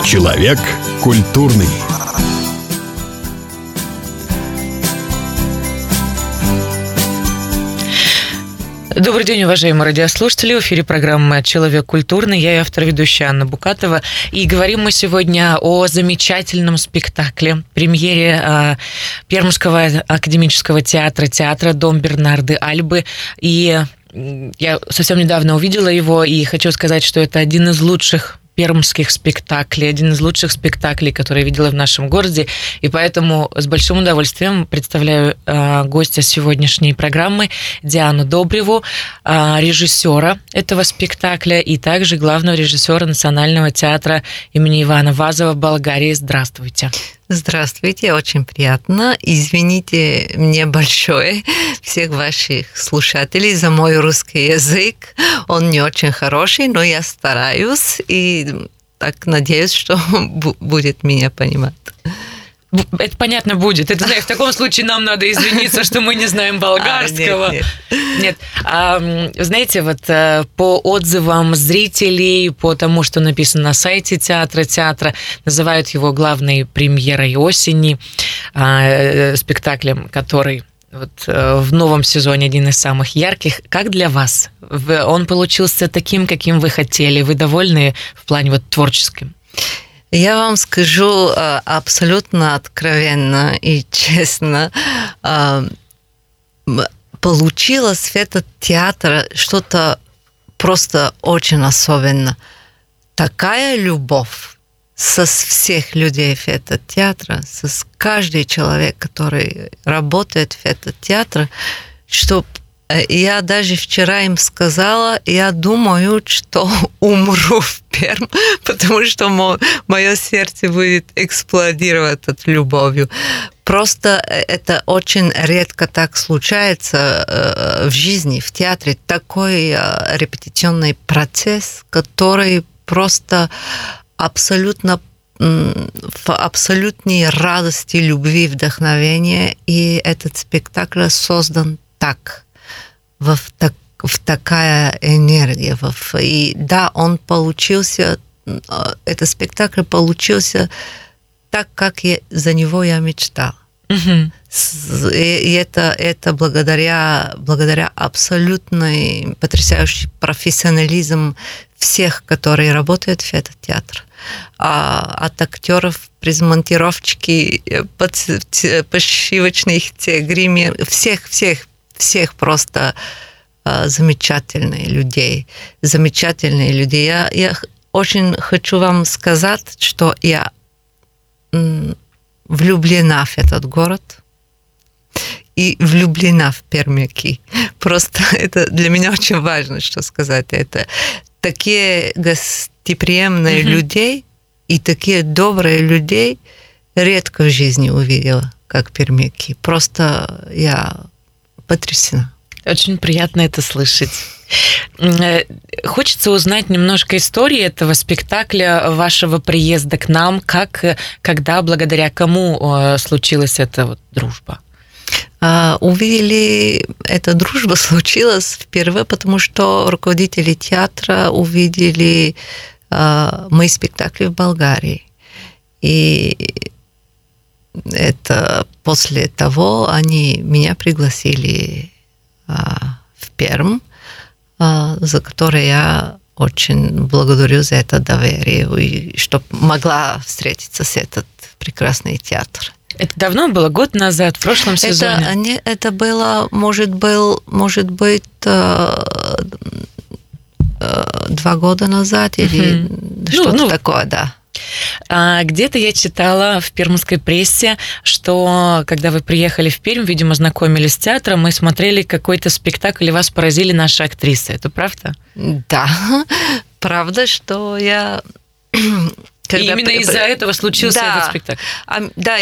Человек культурный. Добрый день, уважаемые радиослушатели. В эфире программа «Человек культурный». Я и автор-ведущая Анна Букатова. И говорим мы сегодня о замечательном спектакле, премьере Пермского академического театра «Дом Бернарды Альбы». И я совсем недавно увидела его, и хочу сказать, что это один из лучших пермских спектаклей, один из лучших спектаклей, которые я видела в нашем городе, и поэтому с большим удовольствием представляю гостя сегодняшней программы Диану Добреву, режиссера этого спектакля и также главного режиссера Национального театра имени Ивана Вазова Болгарии. Здравствуйте. Здравствуйте, очень приятно. Извините мне большое всех ваших слушателей за мой русский язык. Он не очень хороший, но я стараюсь и так надеюсь, что будет меня понимать. Это понятно будет. Это, знаешь, в таком случае нам надо извиниться, что мы не знаем болгарского. Нет. Знаете, вот по отзывам зрителей, по тому, что написано на сайте театра, называют его главной премьерой осени, спектаклем, который вот в новом сезоне один из самых ярких. Как для вас? Он получился таким, каким вы хотели? Вы довольны в плане вот творческим? Я вам скажу абсолютно откровенно и честно, получилось в этом театре что-то просто очень особенное. Такая любовь со всех людей в этом театре, с каждый человек, который работает в этом театре, что я даже вчера им сказала, я думаю, что умру в Перм, потому что мое сердце будет эксплодировать от любовью. Просто это очень редко так случается в жизни, в театре. Такой репетиционный процесс, который просто абсолютно в абсолютной радости, любви, вдохновения. И этот спектакль создан так. В такая энергия. И да, он получился, этот спектакль получился так, как за него я мечтала. И это благодаря абсолютной потрясающий профессионализм всех, которые работают в этом театре. От актеров, монтировщики, подшивочных, гример, всех просто замечательные людей. Я очень хочу вам сказать, что я влюблена в этот город и влюблена в пермяки. Просто это для меня очень важно, что сказать. Это такие гостеприимные людей и такие добрые людей редко в жизни увидела, как пермяки. Просто я потрясена. Очень приятно это слышать. Хочется узнать немножко истории этого спектакля, вашего приезда к нам, когда, благодаря кому случилась эта вот дружба? Увидели, эта дружба случилась впервые, потому что руководители театра увидели мои спектакли в Болгарии. И это после того они меня пригласили в Перм, за которое я очень благодарю за это доверие, и что могла встретиться с этот прекрасный театр. Это давно было? Год назад, в прошлом сезоне? Это было, может быть, 2 года назад или что-то такое, да. Где-то я читала в пермской прессе, что когда вы приехали в Пермь, видимо, знакомились с театром, мы смотрели какой-то спектакль, и вас поразили наши актрисы. Это правда? Да, правда, что я... И именно из-за этого случился этот спектакль? Да,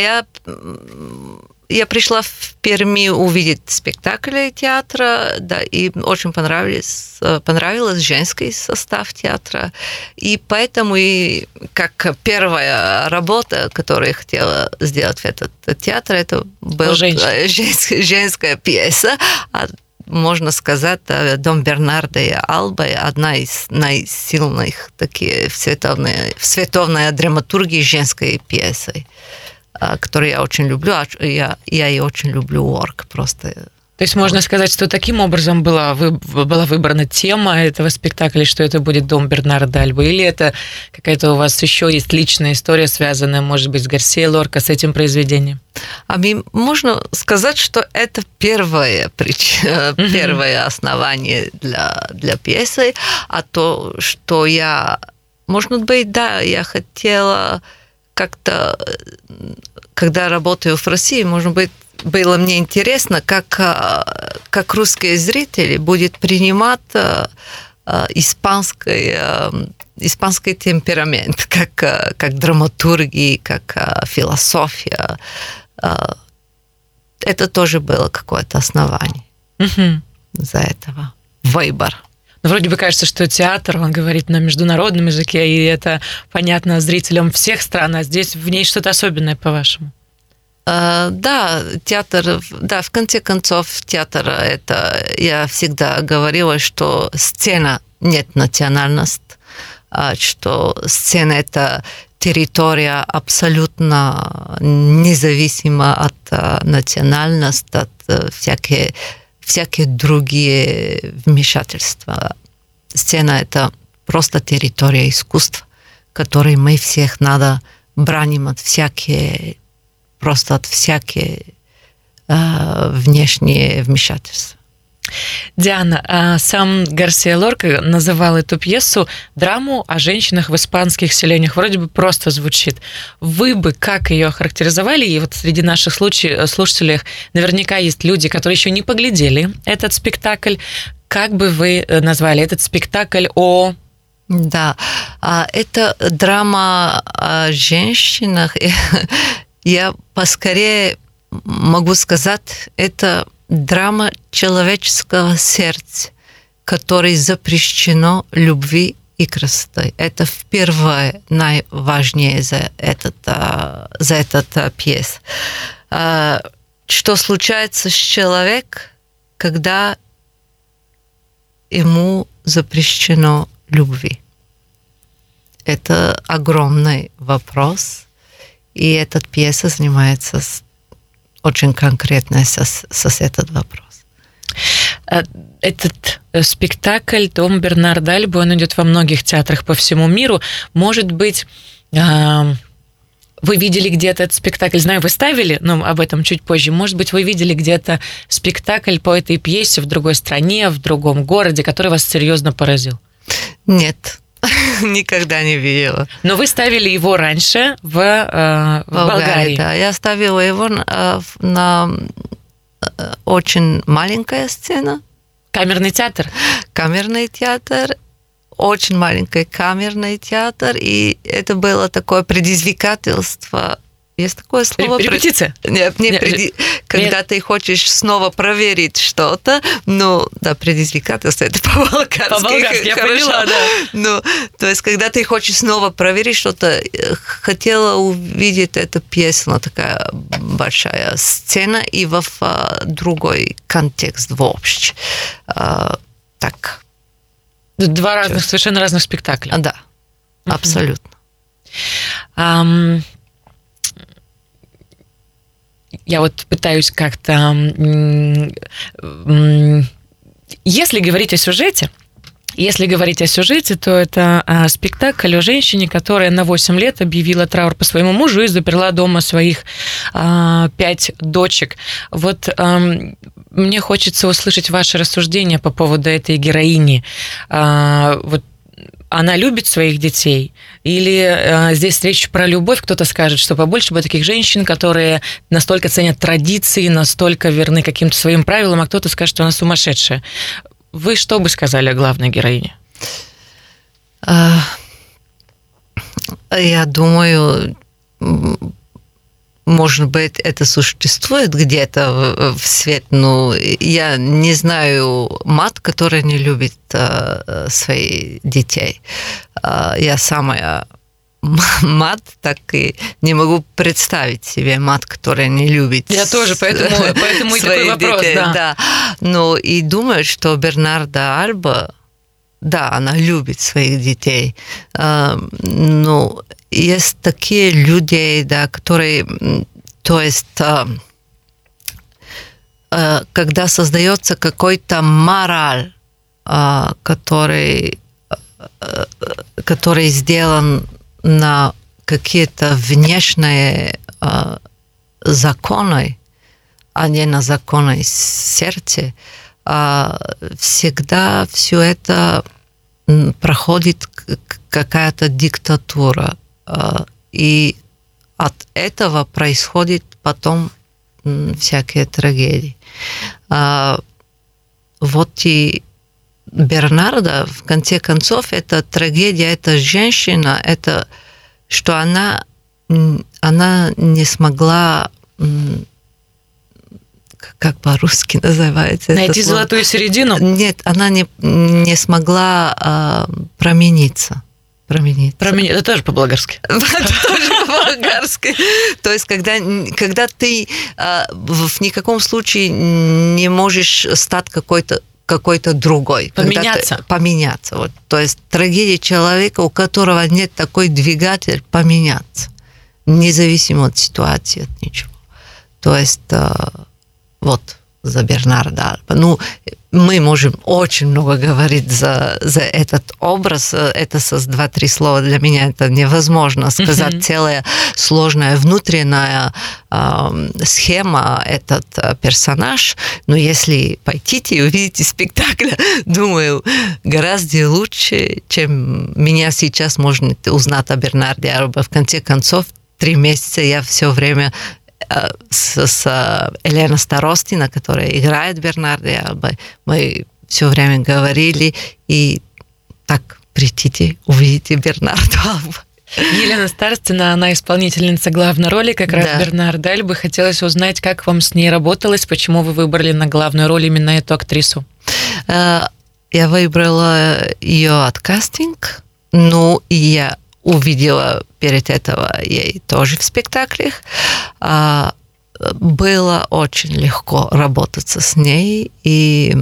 я пришла в Перми увидеть спектакль театра, да, и очень понравилось женский состав театра. И поэтому, и как первая работа, которую я хотела сделать в этот театр, это была женская пьеса. можно сказать, «Дом Бернарда и Албы» одна из наисильных таких в световной драматургии женской пьесы, которую я очень люблю. Я и очень люблю орг просто. То есть можно сказать, что таким образом была выбрана тема этого спектакля, что это будет «Дом Бернарда Альбы», или это какая-то у вас еще есть личная история, связанная, может быть, с Гарсией Лорка, с этим произведением? Можно сказать, что это первое основание для пьесы, а то, что я, может быть, да, я хотела как-то, когда работаю в России, может быть, было мне интересно, как русские зрители будут принимать испанский темперамент, как драматургии, как философия. Это тоже было какое-то основание за этого. Выбор. Вроде бы кажется, что театр, он говорит на международном языке, и это понятно зрителям всех стран, а здесь в ней что-то особенное, по-вашему? Да, театр, да, в конце концов, театр, это, я всегда говорила, что сцена нет национальности, что сцена – это территория абсолютно независима от национальности, от всякие другие вмешательства. Сцена – это просто территория искусства, которой мы всех надо браним от всякие внешние вмешательства. Диана, сам Гарсия Лорка называл эту пьесу драму о женщинах в испанских селениях. Вроде бы просто звучит. Вы бы как ее охарактеризовали? И вот среди наших слушателей наверняка есть люди, которые еще не поглядели этот спектакль. Как бы вы назвали этот спектакль о... Да, это драма о женщинах. Я поскорее могу сказать, это драма человеческого сердца, которой запрещено любви и красотой. Это впервые наиважнее за этот пьес. Что случается с человеком, когда ему запрещено любви? Это огромный вопрос, и эта пьеса занимается очень конкретно с этот вопрос. Этот спектакль «Дом Бернарда Альбы», он идет во многих театрах по всему миру. Может быть, вы видели где-то этот спектакль? Знаю, вы ставили, но об этом чуть позже. Может быть, вы видели где-то спектакль по этой пьесе в другой стране, в другом городе, который вас серьезно поразил? Нет. Никогда не видела. Но вы ставили его раньше в Болгарии. Да, я ставила его на очень маленькая сцена. Камерный театр? Камерный театр. Очень маленький камерный театр. И это было такое предизвикательство. Есть такое слово? Репетиция? Нет, когда ты хочешь снова проверить что-то, предизвикательство, это по-болгарски. По-болгарски, я поняла, да. То есть, когда ты хочешь снова проверить что-то, хотела увидеть эту пьесу, она такая большая сцена и в другой контекст, в общий. Так. Два совершенно разных спектакля. Да, абсолютно. Я вот пытаюсь как-то... Если говорить о сюжете, то это спектакль о женщине, которая на 8 лет объявила траур по своему мужу и заперла дома своих 5 дочек. Вот мне хочется услышать ваши рассуждения по поводу этой героини. Вот она любит своих детей? Или здесь речь про любовь? Кто-то скажет, что побольше бы таких женщин, которые настолько ценят традиции, настолько верны каким-то своим правилам, а кто-то скажет, что она сумасшедшая. Вы что бы сказали о главной героине? Я думаю, может быть, это существует где-то в свете, но я не знаю мать, которая не любит своих детей. Я самая мат, так и не могу представить себе мат, который не любит. Я тоже, поэтому и такой вопрос, детей, да. Но и думаю, что Бернарда Альба, да, она любит своих детей. Но есть такие люди, да, которые, то есть, когда создается какой-то мораль, который сделан на какие-то внешние законы, а не на законы сердца, всегда все это проходит какая-то диктатура. И от этого происходит потом всякие трагедии. Вот и Бернарда, в конце концов, это трагедия, это женщина, это что она не смогла, как по-русски называется? Найти золотую середину? Нет, она не смогла промениться. Это тоже по-болгарски. Это тоже по-болгарски. То есть, когда ты в никаком случае не можешь стать какой-то другой. Поменяться. Вот. То есть трагедия человека, у которого нет такой двигатель, поменяться. Независимо от ситуации, от ничего. То есть вот за Бернарда Альба. Ну, мы можем очень много говорить за этот образ. Это со 2-3 слова для меня это невозможно сказать. Целая сложная внутренняя схема, этот персонаж. Но если пойдите и увидите спектакль, думаю, гораздо лучше, чем меня сейчас можно узнать о Бернарде Альбе. В конце концов, 3 месяца я все время с Еленой Старостина, которая играет Бернарда Альбе, мы все время говорили, и так придите, увидите Бернарду Альбе. Елена Старостина, она исполнительница главной роли, как раз Бернарда Альбы. Хотелось узнать, как вам с ней работалось, почему вы выбрали на главную роль именно эту актрису? Я выбрала ее от кастинга, ну, и я увидела перед этого ей тоже в спектаклях. Было очень легко работать с ней, и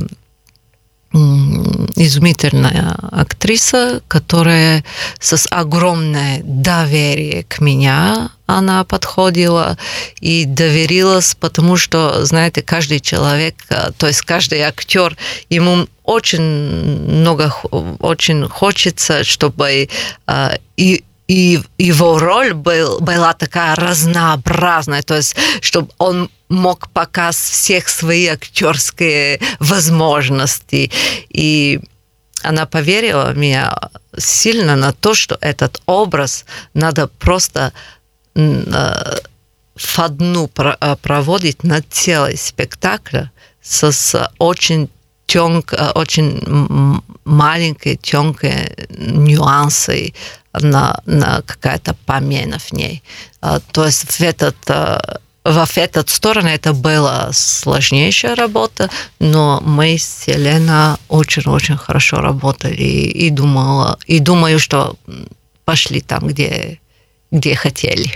изумительная актриса, которая с огромным доверием к меня она подходила и доверилась, потому что, знаете, каждый человек, то есть каждый актер, ему очень хочется, чтобы и его роль была такая разнообразная, то есть чтобы он мог показать всех свои актерские возможности. И она поверила мне сильно на то, что этот образ надо просто входну проводить на целый спектакль с очень маленькие, тонкие нюансы на какая-то помена в ней. То есть в эту сторону это была сложнейшая работа, но мы с Еленой очень-очень хорошо работали и думаю, что пошли там, где хотели.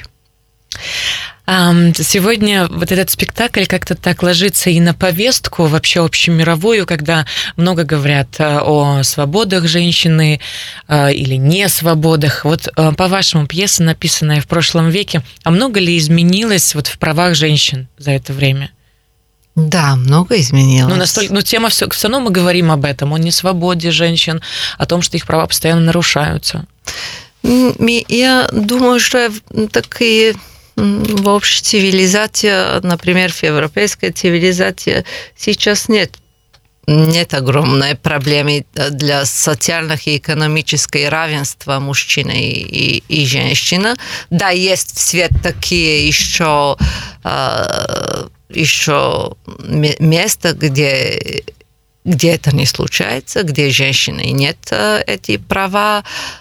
Сегодня вот этот спектакль как-то так ложится и на повестку вообще общемировую, когда много говорят о свободах женщины или не свободах. Вот по-вашему, пьеса, написанная в прошлом веке, а много ли изменилось вот в правах женщин за это время? Да, много изменилось. Тема все равно мы говорим об этом, о несвободе женщин, о том, что их права постоянно нарушаются. Я думаю, что такие в общей цивилизации, например, в европейской цивилизации сейчас нет огромной проблемы для социальных и экономического равенства мужчины и женщины. Да, есть в свет такие еще места, где это не случается, где женщины нет эти права.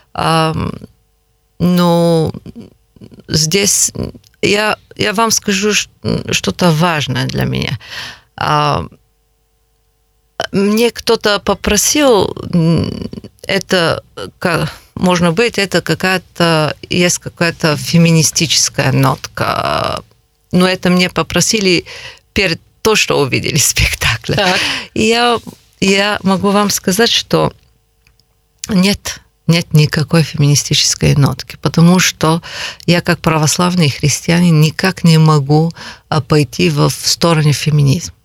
Но здесь я вам скажу что-то важное для меня. мне кто-то попросил, это, можно быть, это есть какая-то феминистическая нотка. Но это мне попросили перед то, что увидели в спектакле. Так. И я могу вам сказать, что нет никакой феминистической нотки, потому что я, как православный христианин, никак не могу пойти в сторону феминизма.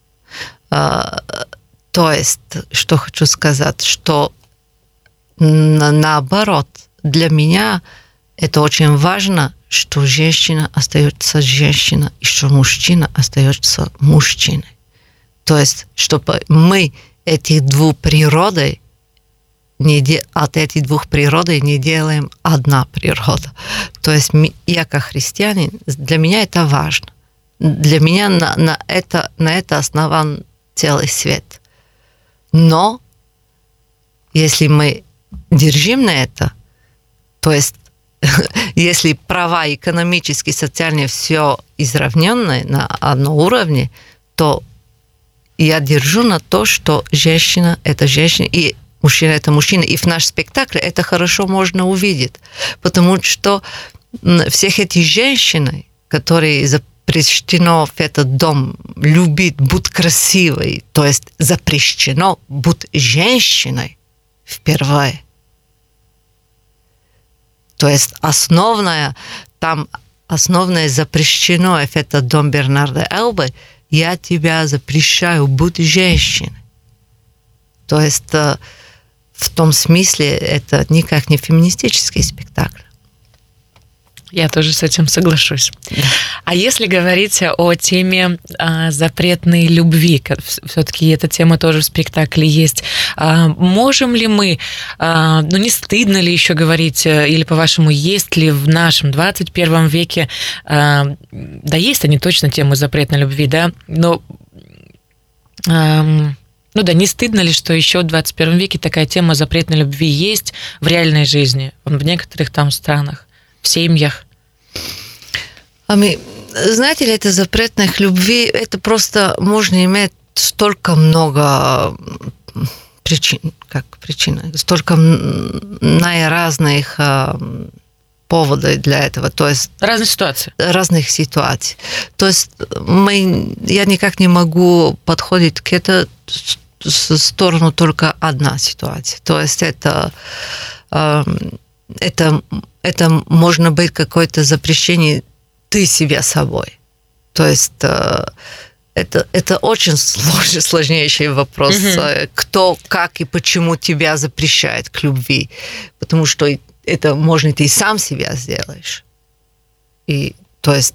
То есть, что хочу сказать, что наоборот, для меня это очень важно, что женщина остается женщиной, и что мужчина остается мужчиной. То есть, чтобы мы этих двух природой от этих двух природ не делаем одна природа. То есть я как христианин, для меня это важно. Для меня на это основан целый свет. Но если мы держим на это, то есть если права экономические, социальные, все изравненное на одном уровне, то я держу на то, что женщина – это женщина, и мужчина – это мужчина. И в нашем спектакле это хорошо можно увидеть. Потому что всех этих женщин, которые запрещено в этот дом любить, быть красивой, то есть запрещено быть женщиной впервые. То есть основное запрещено в этот дом Бернарда Эльбы, я тебя запрещаю быть женщиной. То есть в том смысле это никак не феминистический спектакль. Я тоже с этим соглашусь. Да. А если говорить о теме запретной любви, все-таки эта тема тоже в спектакле есть, можем ли мы, не стыдно ли еще говорить, или, по-вашему, есть ли в нашем 21 веке, да, есть они точно темы запретной любви, да, но... не стыдно ли, что еще в 21 веке такая тема запретной любви есть в реальной жизни, в некоторых там странах, в семьях? Знаете ли, это запретных любви, это просто можно иметь столько много причин, столько разных поводов для этого. То есть разных ситуаций. То есть я никак не могу подходить к этому с сторону только одна ситуация. То есть это можно быть какое-то запрещение ты себя собой. То есть это очень сложнейший вопрос. Кто, как и почему тебя запрещает к любви. Потому что это, можно, ты сам себя сделаешь. И, то есть,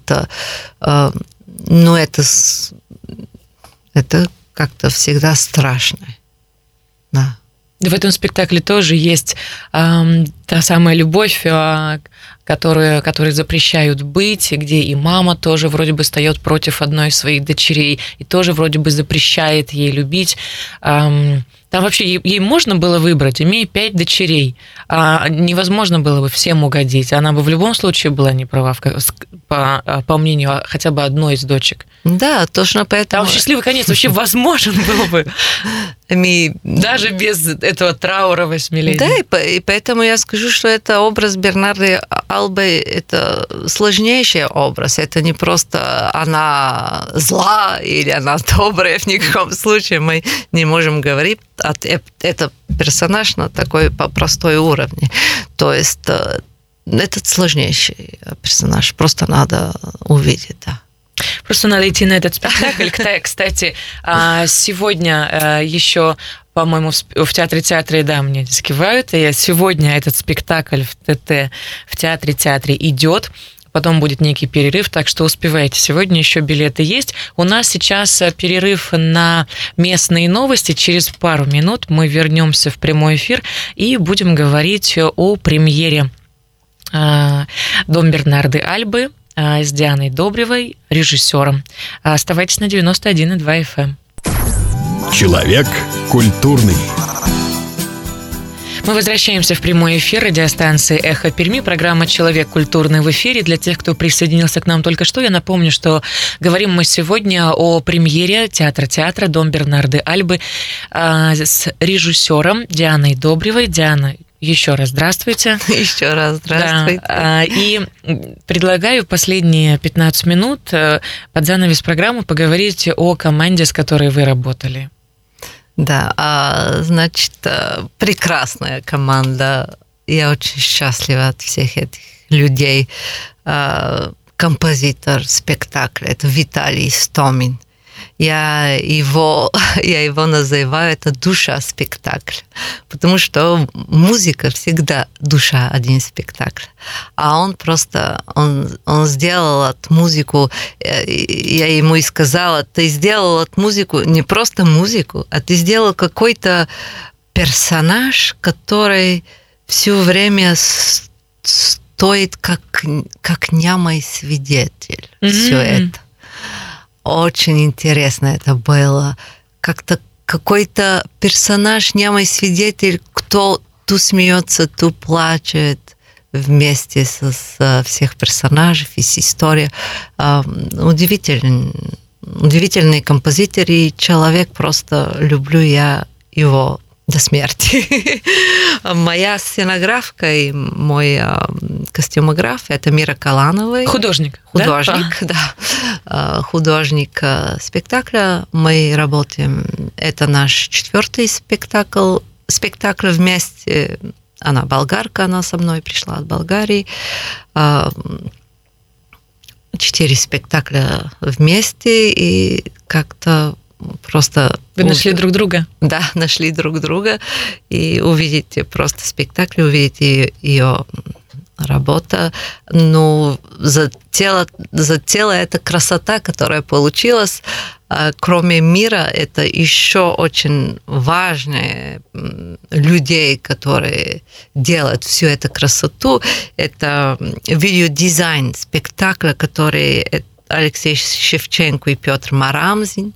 это как-то всегда страшно. Да. В этом спектакле тоже есть та самая любовь, которой запрещают быть, где и мама тоже вроде бы встает против одной из своих дочерей и тоже вроде бы запрещает ей любить. Там вообще ей можно было выбрать, имея 5 дочерей, невозможно было бы всем угодить. Она бы в любом случае была не права, по мнению хотя бы одной из дочек. Да, точно поэтому... Там счастливый конец вообще возможен был бы. Даже без этого траура 8-летнего. Да, и поэтому я скажу, что это образ Бернарды Эльбы, это сложнейший образ. Это не просто она зла или она добрая, в никаком случае мы не можем говорить. Это персонаж на такой простой уровне. То есть этот сложнейший персонаж. Просто надо увидеть, да. Просто надо идти на этот спектакль. Кстати, сегодня еще, по-моему, в театре, да, мне здесь кивают, и сегодня этот спектакль в ТТ, в театре идет. Потом будет некий перерыв, так что успевайте. Сегодня еще билеты есть. У нас сейчас перерыв на местные новости. Через пару минут мы вернемся в прямой эфир и будем говорить о премьере «Дом Бернарды Эльбы» с Дианой Добревой, режиссером. Оставайтесь на 91,2 FM. Человек культурный. Мы возвращаемся в прямой эфир радиостанции «Эхо Перми». Программа «Человек культурный» в эфире. Для тех, кто присоединился к нам только что, я напомню, что говорим мы сегодня о премьере театра «Дом Бернарды Альбы» с режиссером Дианой Добревой. Диана, еще раз здравствуйте. Еще раз здравствуйте. Да, и предлагаю последние 15 минут под занавес программы поговорить о команде, с которой вы работали. Да, значит, прекрасная команда. Я очень счастлива от всех этих людей. Композитор спектакля – это Виталий Истомин. Я его называю, это душа спектакля, потому что музыка всегда душа один спектакль. А он сделал от музыку, я ему и сказала, ты сделал от музыку не просто музыку, а ты сделал какой-то персонаж, который все время стоит как немой свидетель. Все это. Очень интересно это было. Как-то какой-то персонаж, немой свидетель, кто то смеется, то плачет вместе со всех персонажей, и с историей. Удивительный композитор и человек, просто люблю я его до смерти. Моя сценографка и мой костюмограф – это Мира Калановой. Художник, да? Художник спектакля. Мы работаем. Это наш 4-й спектакль вместе. Она болгарка, она со мной пришла от Болгарии. 4 спектакля вместе, и как-то просто... Вы нашли друг друга? Да, нашли друг друга. И увидите просто спектакль, увидите ее работа. Ну, за тело эта красота, которая получилась, кроме мира, это еще очень важные людей, которые делают всю эту красоту. Это видеодизайн спектакля, который Алексей Шевченко и Петр Марамзин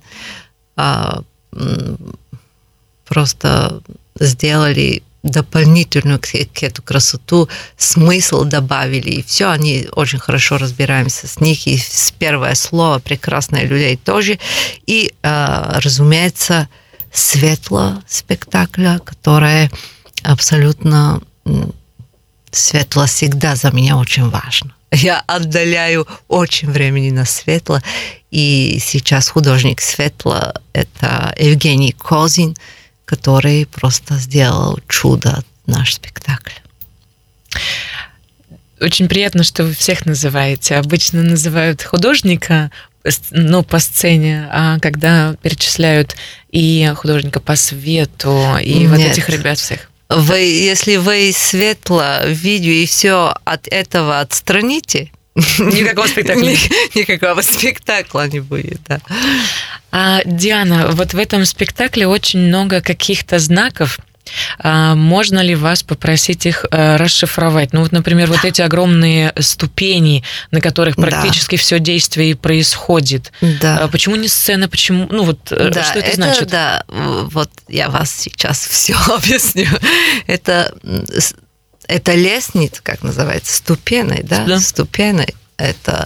просто сделали дополнительную к эту красоту, смысл добавили, и все, они очень хорошо разбираемся с них, и с первое слово прекрасные людей тоже. И, разумеется, светло спектакля, которое абсолютно светло всегда за меня очень важно. Я отдаляю очень времени на светло, и сейчас художник светла – это Евгений Козин, который просто сделал чудо наш спектакль. Очень приятно, что вы всех называете. Обычно называют художника, по сцене, а когда перечисляют и художника по свету, и вот этих ребят всех. Если вы светло видео и все от этого отстраните, никакого спектакля. Никакого спектакля не будет, да. Диана, вот в этом спектакле очень много каких-то знаков. Можно ли вас попросить их расшифровать? Ну вот, например, вот эти огромные ступени, на которых практически все действие и происходит. Да. Почему не сцена? Почему? Ну вот, что это значит? Да, вот я вас сейчас все объясню. Это лестница, как называется, ступеней, да? Да. Ступеней. Это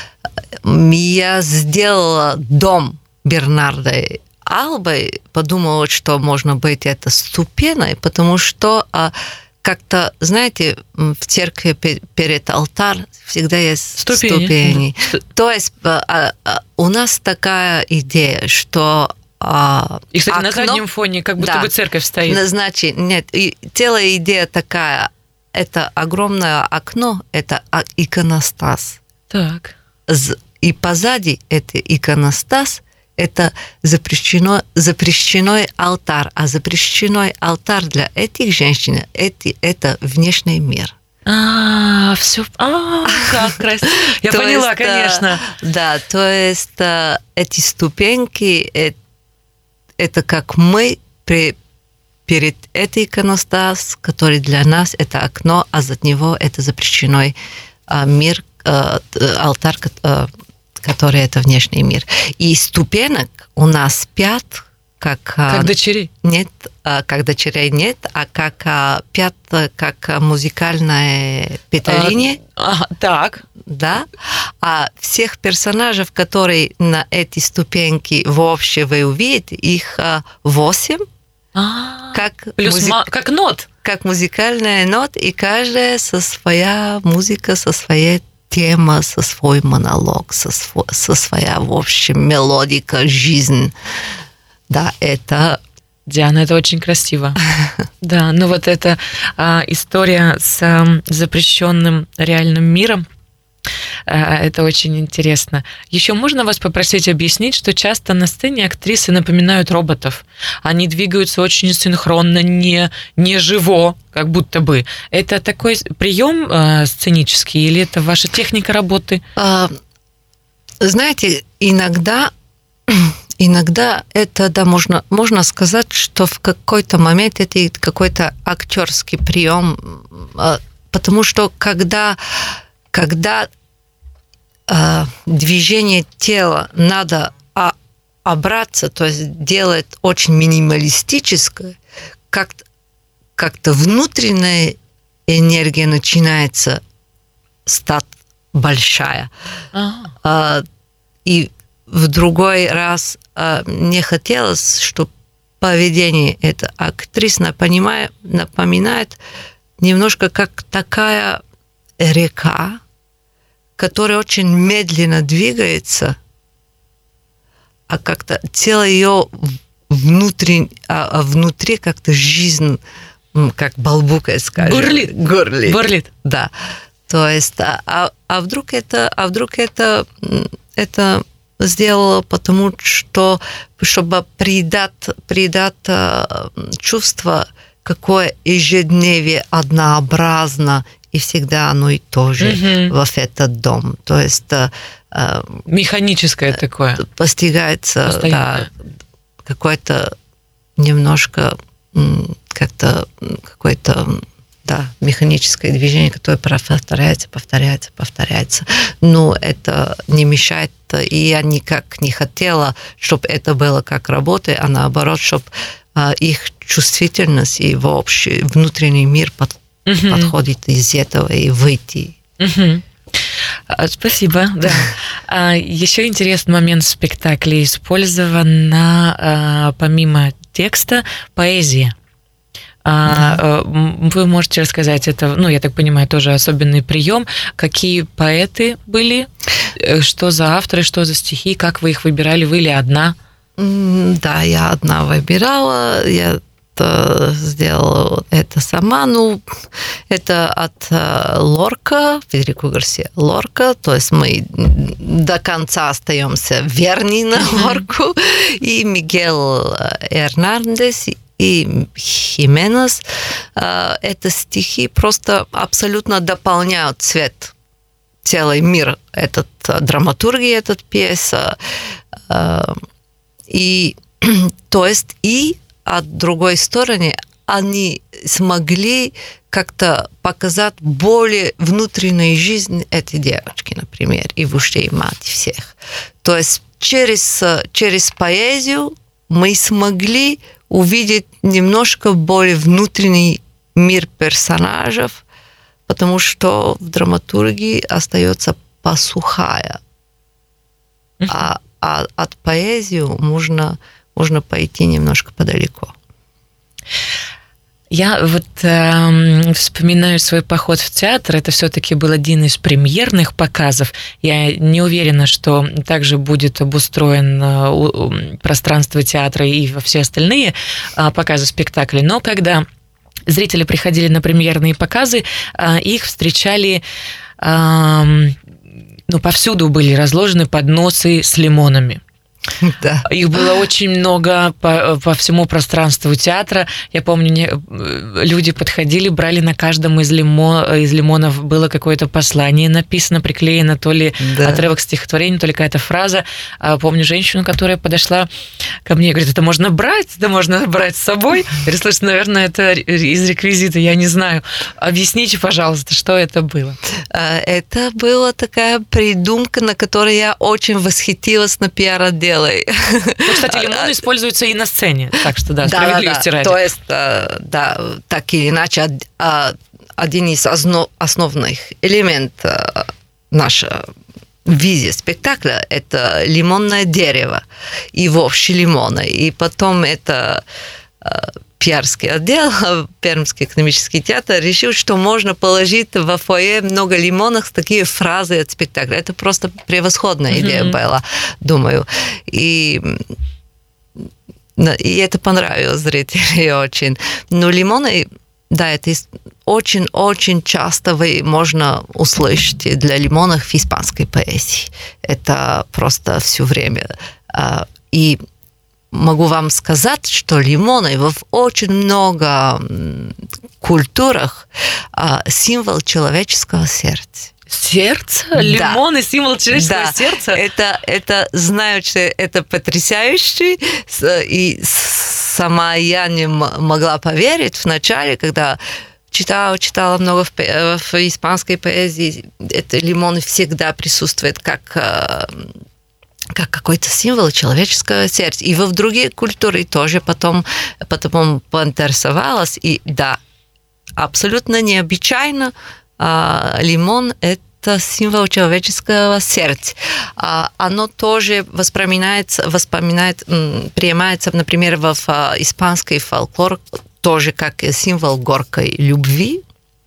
я сделала дом Бернарды Альбы, подумала, что можно быть это ступеней, потому что как-то, знаете, в церкви перед алтарем всегда есть ступени. То есть у нас такая идея, что и, кстати, окно, на заднем фоне как будто бы церковь стоит. Значит, нет, целая идея такая, это огромное окно, это иконостас. Так. И позади это иконостас, это запрещенный алтарь. А запрещенный алтарь для этих женщин это внешний мир. Все. Как красиво. Я поняла, конечно. Да, то есть эти ступеньки, это как мы перед этой иконостас, который для нас это окно, а за него это запрещенный мир, алтарь, который это внешний мир. И ступенек у нас 5, Как дочерей? Нет, как дочерей нет, а как музыкальное петалине. Так. Да. А всех персонажей, которые на эти ступеньки вообще вы увидите, их 8. Как нот. Как музыкальная нот, и каждая со своя музыка, со своей тема, со свой монолог, со своя, в общем, мелодика, жизнь. Да, это... Диана, это очень красиво. Да, ну вот эта история с запрещенным реальным миром, это очень интересно. Еще можно вас попросить объяснить, что часто на сцене актрисы напоминают роботов. Они двигаются очень синхронно, не живо, как будто бы. Это такой прием сценический или это ваша техника работы? Знаете, иногда это, да, можно сказать, что в какой-то момент это какой-то актерский прием, потому что когда движение тела надо обраться, то есть делать очень минималистическое, как-то внутренняя энергия начинается стать большая. И в другой раз мне хотелось, чтобы поведение этой актрисы напоминает немножко как такая река, которая очень медленно двигается, а как-то тело ее внутри как-то жизнь, как балбукает, скажем. Бурлит. Да. То есть, вдруг это сделало, потому что, чтобы придать чувство, какое ежедневие однообразно, и всегда оно и то же в этот дом. То есть... Механическое такое. Постигается, да, какое-то немножко как-то какое-то, да, механическое движение, которое повторяется. Но это не мешает, и я никак не хотела, чтобы это было как работа, а наоборот, чтобы их чувствительность и вообще внутренний мир подходит из этого и выйти. Спасибо, да. Еще интересный момент в спектакле. Использована, помимо текста, поэзия. Вы можете рассказать, это, я так понимаю, тоже особенный прием. Какие поэты были? Что за авторы, что за стихи? Как вы их выбирали? Вы или одна? Да, я одна выбирала. Я сделала это сама. Это от Лорка, Федерико Гарсия Лорка, то есть мы до конца остаемся верны на Лорку, и Мигель Эрнандес, и Хименес. Это стихи просто абсолютно дополняют цвет, целый мир, этот драматургия, этот пьеса. И то есть и от другой стороны они смогли как-то показать более внутреннюю жизнь этой девочки, например, и вообще и мать всех. То есть через поэзию мы смогли увидеть немножко более внутренний мир персонажей, потому что в драматургии остается посухая. А от поэзии можно пойти немножко подалеко. Я вспоминаю свой поход в театр. Это все-таки был один из премьерных показов. Я не уверена, что также будет обустроен пространство театра и во все остальные показы спектаклей. Но когда зрители приходили на премьерные показы, их встречали... повсюду были разложены подносы с лимонами. Да. Их было очень много по всему пространству театра. Я помню, люди подходили, брали на каждом из лимонов было какое-то послание написано, приклеено, то ли отрывок стихотворения, то ли какая-то фраза. Помню женщину, которая подошла ко мне и говорит, это можно брать с собой. Я говорю, слушай, наверное, это из реквизита, я не знаю. Объясните, пожалуйста, что это было? Это была такая придумка, на которой я очень восхитилась на пиар-отделе белой. Ну, кстати, лимон используется и на сцене, так что да, справедливости ради. То есть, да, так или иначе, один из основных элементов нашего визе спектакля – это лимонное дерево и вовсе лимона. И потом это пиарский отдел, Пермский экономический театр, решил, что можно положить во фойе много лимонов, такие фразы от спектакля. Это просто превосходная идея была, думаю. И это понравилось зрителям очень. Но лимоны, да, это очень-очень часто можно услышать для лимонов в испанской поэзии. Это просто все время. И могу вам сказать, что лимоны в очень много культурах символ человеческого сердца. Сердце? Лимон и символ человеческого сердца? Это, знаю, что это потрясающе, и сама я не могла поверить вначале, когда читала много в испанской поэзии, это лимон всегда присутствует как какой-то символ человеческого сердца. И в другие культуры тоже потом поинтересовалась. И да, абсолютно необычайно, лимон – это символ человеческого сердца. Оно тоже принимается, например, в испанский фольклор тоже как символ горькой любви.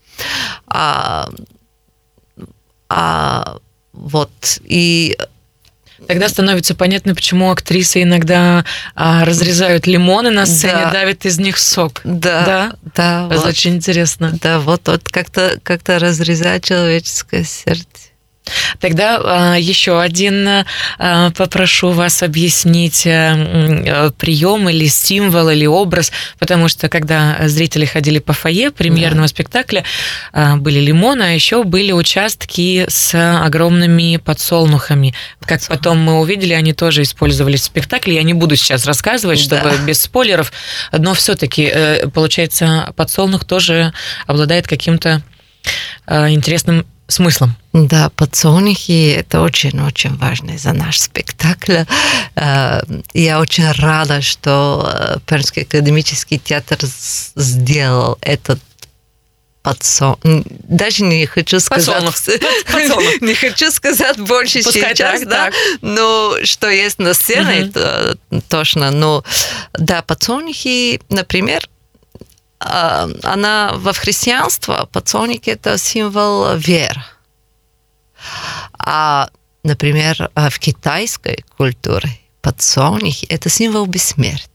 Вот, и тогда становится понятно, почему актрисы иногда разрезают лимоны на сцене, давят из них сок. Да. Это вот очень интересно. Да, вот как-то разрезать человеческое сердце. Тогда еще один попрошу вас объяснить прием или символ, или образ, потому что когда зрители ходили по фойе премьерного спектакля, были лимоны, а еще были участки с огромными подсолнухами. Как потом мы увидели, они тоже использовались в спектакле. Я не буду сейчас рассказывать, чтобы без спойлеров, но все-таки, получается, подсолнух тоже обладает каким-то интересным смыслом. Да, подсолнухи – это очень-очень важно за наш спектакль. Я очень рада, что Пермский академический театр сделал этот даже не хочу сказать, не хочу сказать больше пускай сейчас, так. Но что есть на сцене, это точно. Но да, подсолнухи, например, она во христианстве, подсолнухи – это символ веры. А, например, в китайской культуре подсолнухи – это символ бессмертия.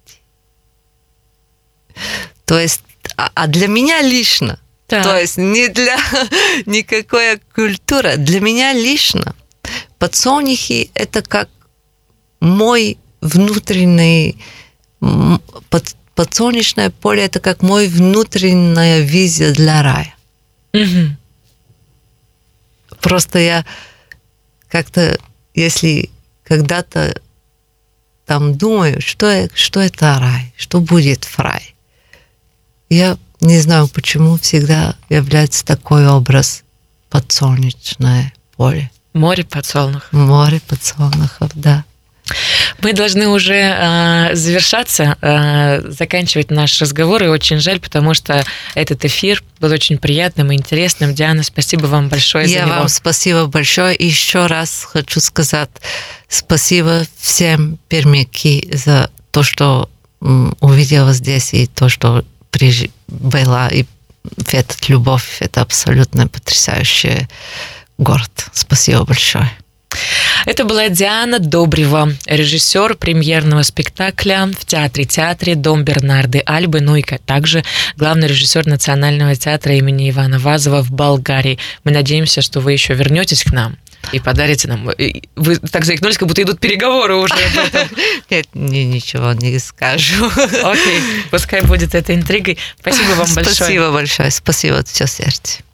То есть, а для меня лично, то есть не для никакой культуры, для меня лично подсолнухи – это как мой внутренний подсолнечное поле – это как мой внутренняя визия для рая. Угу. Просто я как-то, если когда-то там думаю, что это рай, что будет в рае, я не знаю, почему всегда является такой образ подсолнечное поле. Море подсолнухов. Море подсолнухов, да. Мы должны уже завершаться, заканчивать наш разговор, и очень жаль, потому что этот эфир был очень приятным и интересным. Диана, спасибо вам большое за него. Я вам спасибо большое. И еще раз хочу сказать спасибо всем пермяки за то, что увидела здесь, и то, что была, и эта любовь, это абсолютно потрясающий город. Спасибо большое. Это была Диана Добрева, режиссер премьерного спектакля в театре «Дом Бернарды Альбы», ну и также главный режиссер Национального театра имени Ивана Вазова в Болгарии. Мы надеемся, что вы еще вернетесь к нам и подарите нам... Вы так заикнулись, как будто идут переговоры уже об этом. Нет, ничего не скажу. Окей, пускай будет это интригой. Спасибо вам большое. Спасибо большое, спасибо от всего сердца.